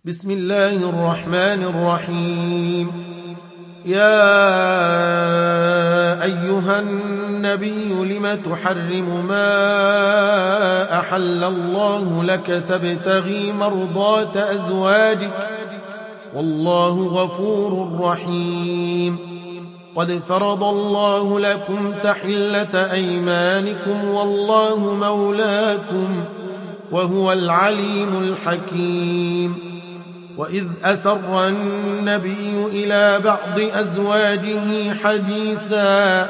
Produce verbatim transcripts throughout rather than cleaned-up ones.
بسم الله الرحمن الرحيم. يا أيها النبي لم تحرم ما أحل الله لك تبتغي مرضات أزواجك والله غفور رحيم. قد فرض الله لكم تحلة أيمانكم والله مولاكم وهو العليم الحكيم. وإذ أسر النبي إلى بعض أزواجه حديثا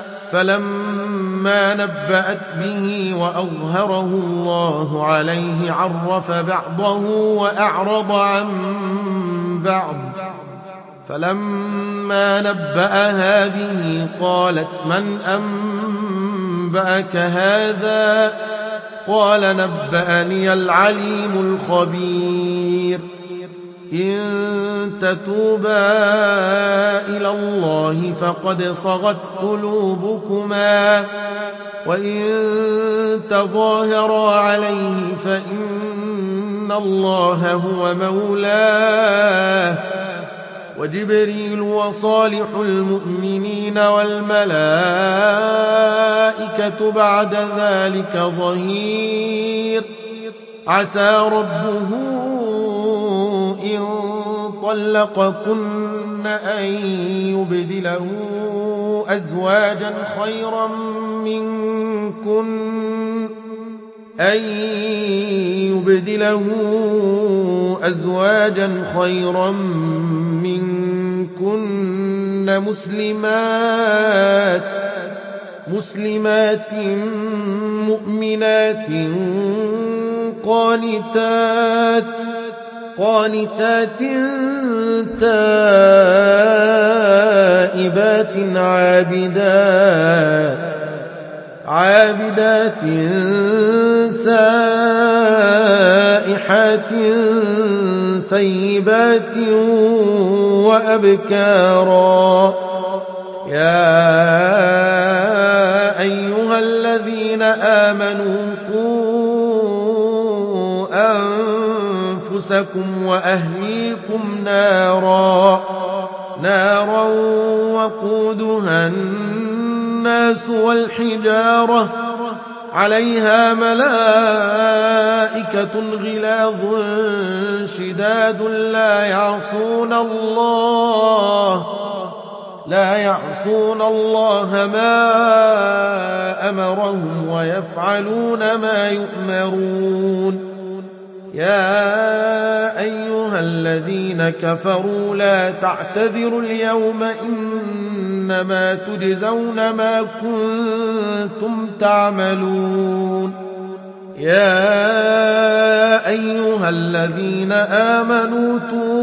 فلما نبأت به وأظهره الله عليه عرف بعضه وأعرض عن بعض، فلما نبأها به قالت من أنبأك هذا؟ قال نبأني العليم الخبير. إن تتوبا إلى الله فقد صغت قلوبكما وإن تظاهرا عليه فإن الله هو مولاه وجبريل وصالح المؤمنين والملائكة بعد ذلك ظهير. عسى ربه إن طلقكن أن يبدله أزواجا خيرا منكن أن يبدله أزواجا خيرا منكن مسلمات مسلمات مؤمنات قانتات قانتات تائبات عابدات عابدات سائحات ثيبات وأبكارا. يا أيها الذين آمنوا قوا أنفسكم وأهليكم نارا نارا وقودها الناس والحجارة عليها ملائكة غلاظ شداد لا يعصون الله لا يعصون الله ما أمرهم ويفعلون ما يؤمرون. يا أيها الذين كفروا لا تعتذروا اليوم إنما تجزون ما كنتم تعملون. يا أيها الذين آمنوا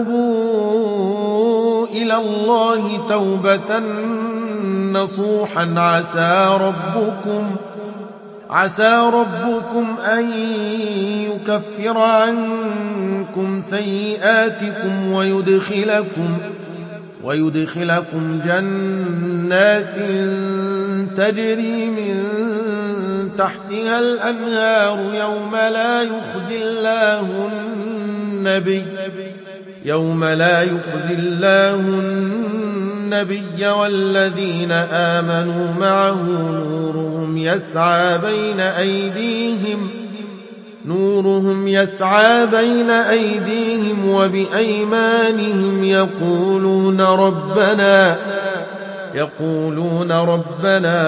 توبوا إلى الله توبة نصوحا عسى ربكم عسى ربكم أن يكفر عنكم سيئاتكم ويدخلكم ويدخلكم جنات تجري من تحتها الأنهار يوم لا يخزي الله النبي يوم لا يخزي الله النبي والذين آمنوا معه نورهم يسعى بين أيديهم نورهم يسعى بين أيديهم وبأيمانهم يقولون ربنا يقولون ربنا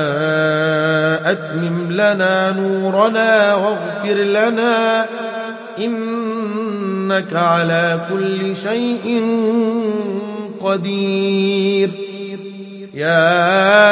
أتمم لنا نورنا واغفر لنا إنك على كل شيء قدير. يا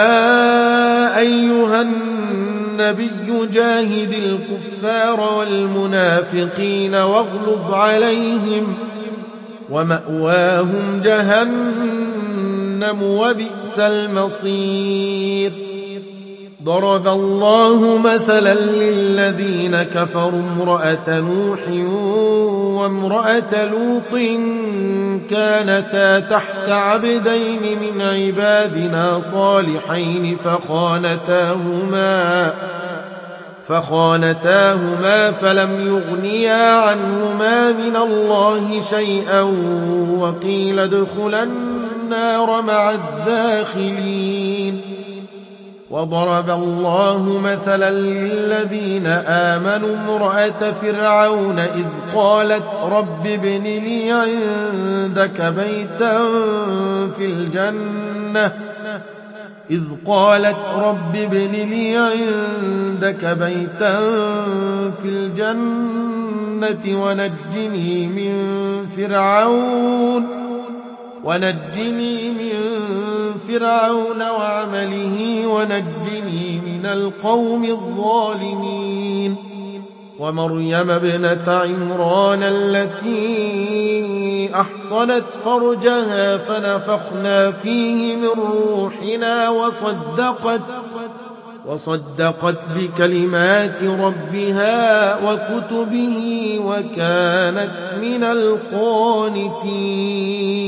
أيها النبي جاهد الكفار والمنافقين واغلظ عليهم ومأواهم جهنم وبئس المصير. ضرب الله مثلا للذين كفروا امرأة نوح وامرأة لوط كانتا تحت عبدين من عبادنا صالحين فخانتاهما فخانتاهما فلم يغنيا عنهما من الله شيئا وقيل ادخلا النار مع الداخلين. وضرب الله مثلا للذين آمنوا امرأة فرعون إذ قالت رب ابن لي عندك بيتا في الجنة إذ قالت رب ابن لي عندك بيتا في الجنة ونجني من فرعون ونجني من فرعون وعمله ونجني من القوم الظالمين. ومريم ابنة عمران التي أحصنت فرجها فنفخنا فيه من روحنا وصدقت وصدقت بكلمات ربها وكتبه وكانت من القانتين.